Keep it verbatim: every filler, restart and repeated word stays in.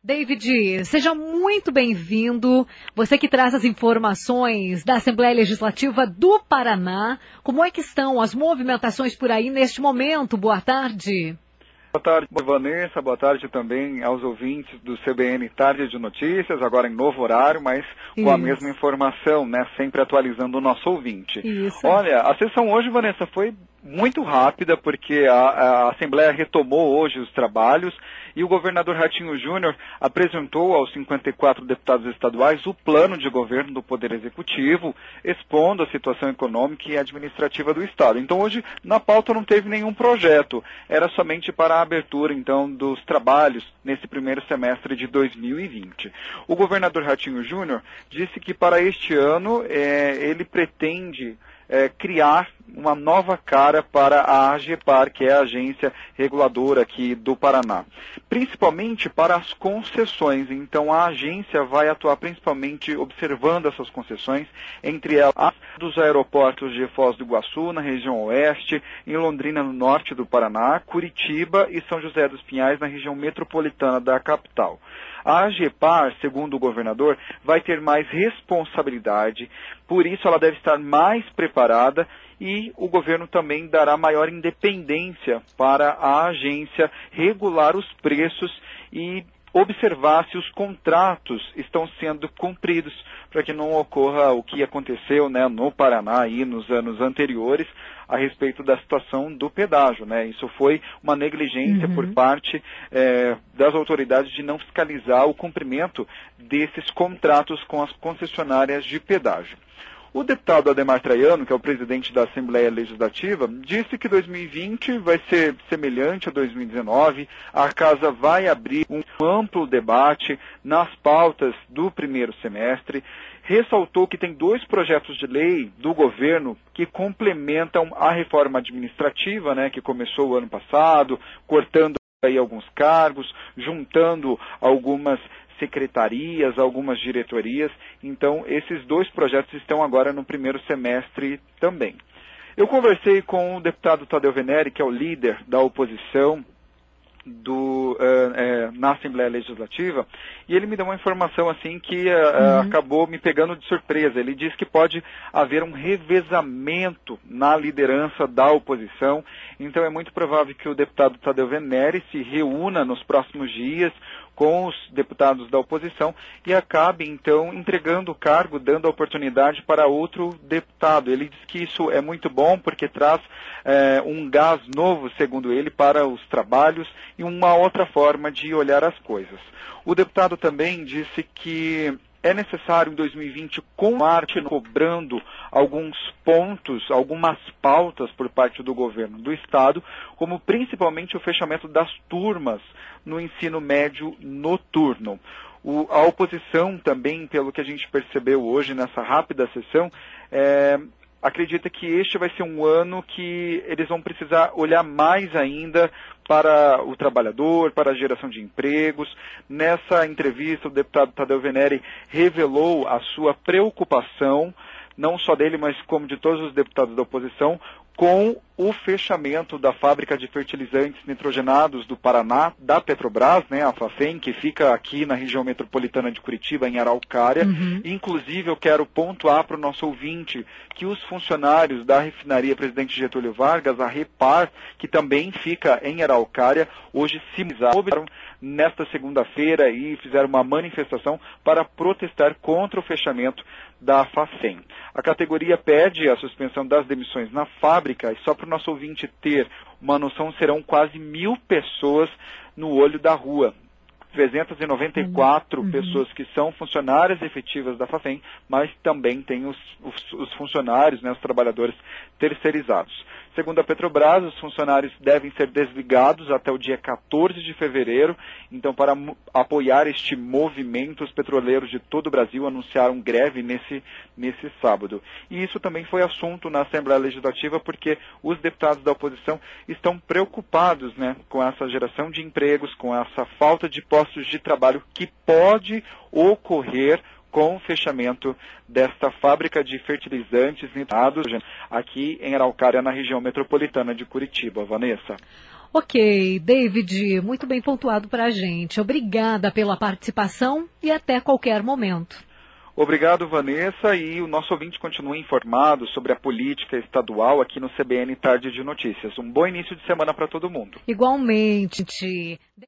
David, seja muito bem-vindo. Você que traz as informações da Assembleia Legislativa do Paraná. Como é que estão as movimentações por aí neste momento? Boa tarde. Boa tarde, Vanessa. Boa tarde também aos ouvintes do C B N Tarde de Notícias, agora em novo horário, mas com Isso. a mesma informação, né? Sempre atualizando o nosso ouvinte. Isso. Olha, a sessão hoje, Vanessa, foi muito rápida, porque a, a Assembleia retomou hoje os trabalhos e o governador Ratinho Júnior apresentou aos cinquenta e quatro deputados estaduais o plano de governo do Poder Executivo, expondo a situação econômica e administrativa do Estado. Então hoje, na pauta, não teve nenhum projeto, era somente para a abertura, então, dos trabalhos nesse primeiro semestre de dois mil e vinte. O governador Ratinho Júnior disse que para este ano é, ele pretende É, criar uma nova cara para a AGEPAR, que é a agência reguladora aqui do Paraná, principalmente para as concessões. Então a agência vai atuar principalmente observando essas concessões, entre elas as dos aeroportos de Foz do Iguaçu, na região oeste, em Londrina, no norte do Paraná, Curitiba e São José dos Pinhais, na região metropolitana da capital. A AGEPAR, segundo o governador, vai ter mais responsabilidade, por isso ela deve estar mais preparada e o governo também dará maior independência para a agência regular os preços e observar se os contratos estão sendo cumpridos, para que não ocorra o que aconteceu, né, no Paraná aí nos anos anteriores a respeito da situação do pedágio, né? Isso foi uma negligência uhum. por parte é, das autoridades de não fiscalizar o cumprimento desses contratos com as concessionárias de pedágio. O deputado Ademar Traiano, que é o presidente da Assembleia Legislativa, disse que dois mil e vinte vai ser semelhante a dois mil e dezenove. A Casa vai abrir um amplo debate nas pautas do primeiro semestre. Ressaltou que tem dois projetos de lei do governo que complementam a reforma administrativa, né, que começou o ano passado, cortando aí alguns cargos, juntando algumas secretarias, algumas diretorias. Então, esses dois projetos estão agora no primeiro semestre também. Eu conversei com o deputado Tadeu Venere, que é o líder da oposição do, uh, uh, na Assembleia Legislativa, e ele me deu uma informação assim que uh, uhum. acabou me pegando de surpresa. Ele diz que pode haver um revezamento na liderança da oposição, então é muito provável que o deputado Tadeu Venere se reúna nos próximos dias com os deputados da oposição e acabe, então, entregando o cargo, dando a oportunidade para outro deputado. Ele diz que isso é muito bom porque traz é, um gás novo, segundo ele, para os trabalhos e uma outra forma de olhar as coisas. O deputado também disse que é necessário em dois mil e vinte continuar cobrando alguns pontos, algumas pautas por parte do governo do Estado, como principalmente o fechamento das turmas no ensino médio noturno. O, a oposição também, pelo que a gente percebeu hoje nessa rápida sessão, é, acredita que este vai ser um ano que eles vão precisar olhar mais ainda para o trabalhador, para a geração de empregos. Nessa entrevista, o deputado Tadeu Venere revelou a sua preocupação, não só dele, mas como de todos os deputados da oposição, com o fechamento da fábrica de fertilizantes nitrogenados do Paraná, da Petrobras, né, a Fafem, que fica aqui na região metropolitana de Curitiba, em Araucária. Uhum. Inclusive, eu quero pontuar para o nosso ouvinte que os funcionários da refinaria Presidente Getúlio Vargas, a Repar, que também fica em Araucária, hoje se mobilizaram nesta segunda-feira e fizeram uma manifestação para protestar contra o fechamento da Fafem. A categoria pede a suspensão das demissões na fábrica, e só para o nosso ouvinte ter uma noção, serão quase mil pessoas no olho da rua. trezentas e noventa e quatro uhum. pessoas que são funcionárias efetivas da Fafem, mas também tem os, os, os funcionários, né, os trabalhadores terceirizados. Segundo a Petrobras, os funcionários devem ser desligados até o dia quatorze de fevereiro. Então, para apoiar este movimento, os petroleiros de todo o Brasil anunciaram greve nesse, nesse sábado. E isso também foi assunto na Assembleia Legislativa, porque os deputados da oposição estão preocupados, né, com essa geração de empregos, com essa falta de postos de trabalho que pode ocorrer com o fechamento desta fábrica de fertilizantes nitrados aqui em Araucária, na região metropolitana de Curitiba. Vanessa. Ok, David, muito bem pontuado para a gente. Obrigada pela participação e até qualquer momento. Obrigado, Vanessa, e o nosso ouvinte continua informado sobre a política estadual aqui no C B N Tarde de Notícias. Um bom início de semana para todo mundo. Igualmente.